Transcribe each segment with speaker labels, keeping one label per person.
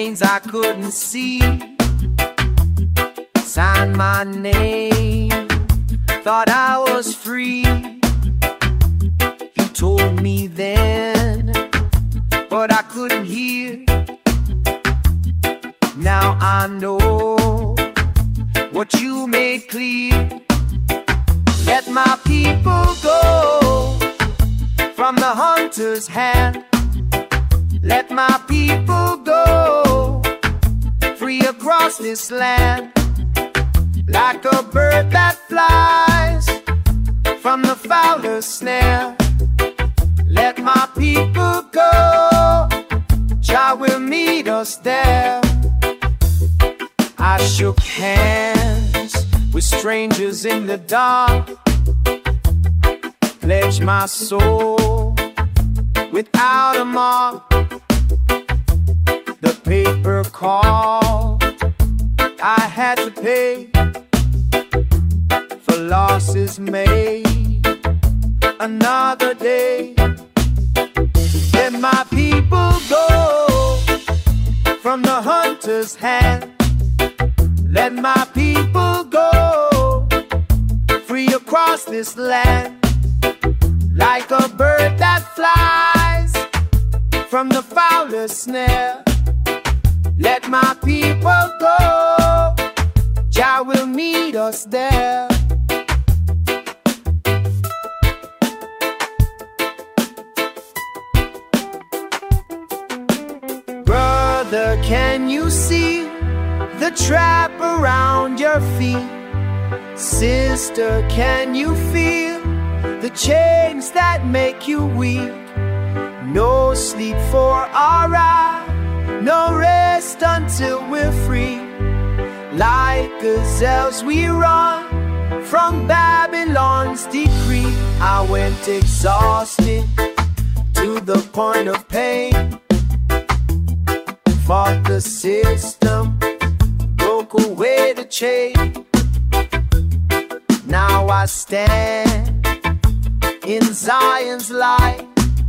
Speaker 1: chains I couldn't see. Signed my name, thought I was free. You told me then, but I couldn't hear. Now I know what you made clear. Let my people go from the hunter's hand. Let my people go free across this land. Like a bird that flies from the fowler's snare. Let my people go, Jah will meet us there. I shook hands with strangers in the dark, pledged my soul without a mark. The paper called, I had to pay for losses made. Another day, let my people go from the hunter's hand. Let my people go free across this land. Like a bird that flies from the fowler's snare. Let my people go, Jah will meet us there. Brother, can you see the trap around your feet? Sister, can you feel the chains that make you weak? No sleep for our eye, no rest until we're free. Like gazelles we run from Babylon's decree. I went exhausted to the point of pain, fought the system, broke away the chain. Now I stand in Zion's light.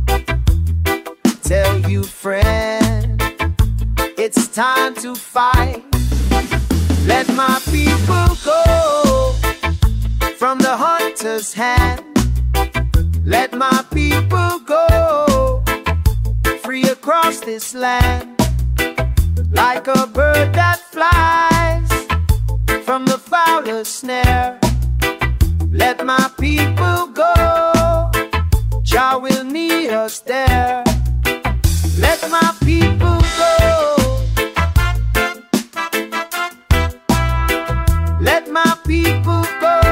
Speaker 1: Tell you, friend, it's time to fight. Let my people go from the hunter's hand. Let my people go free across this land. Like a bird that flies from the fowler's snare. Let my people go, Jah will meet us there. Let my people go. Let my people go.